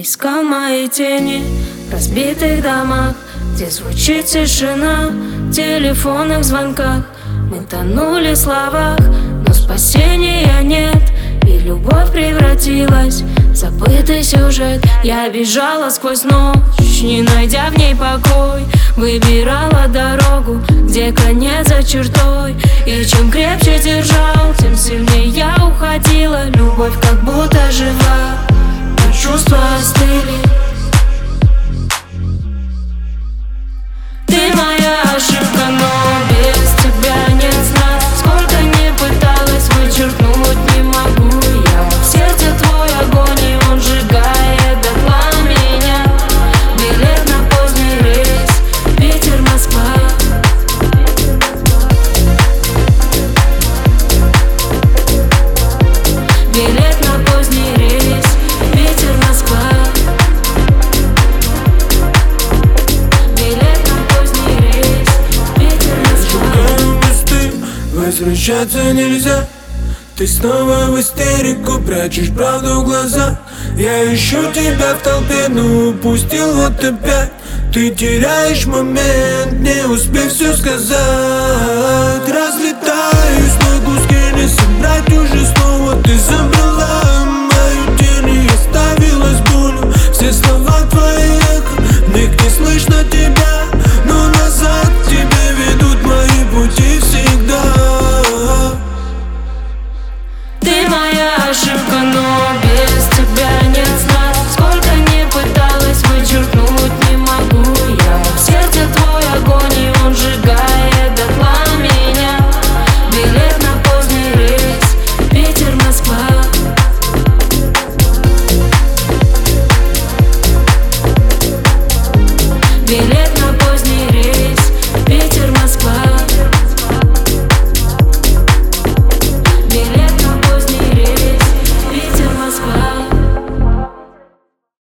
искал мои тени в разбитых домах, где звучит тишина в телефонных звонках. Мы тонули в словах, но спасения нет, и любовь превратилась в забытый сюжет. Я бежала сквозь ночь, не найдя в ней покой, выбирала дорогу, где конец за чертой. И чем крепче держал, тем сильнее я уходила. Любовь как будто жива, но чувства остыли. Ты моя ошибка, но без тебя нет сна. Сколько не пыталась вычеркнуть, не могу я. В сердце твой огонь, и он сжигает дотла меня. Билет на поздний рейс, Питер-Москва. Билет на поздний рейс, Питер-Москва. Возвращаться нельзя, ты снова в истерику, прячешь правду в глаза. Я ищу тебя в толпе, но упустил вот опять. Ты теряешь момент, не успев все сказать. Разлетаюсь на куски, не собрать уже снова. Ты забрала мою тень и оставила с болью. Все слова твои эхо, в них не слышно тебя, но назад к тебе ведут мои пути всегда. Ты моя ошибка, но без тебя нет сна. Сколько не пыталась вычеркнуть, не могу я. В сердце твой огонь, и он сжигает дотла меня. Билет на поздний рейс, Питер-Москва. Билет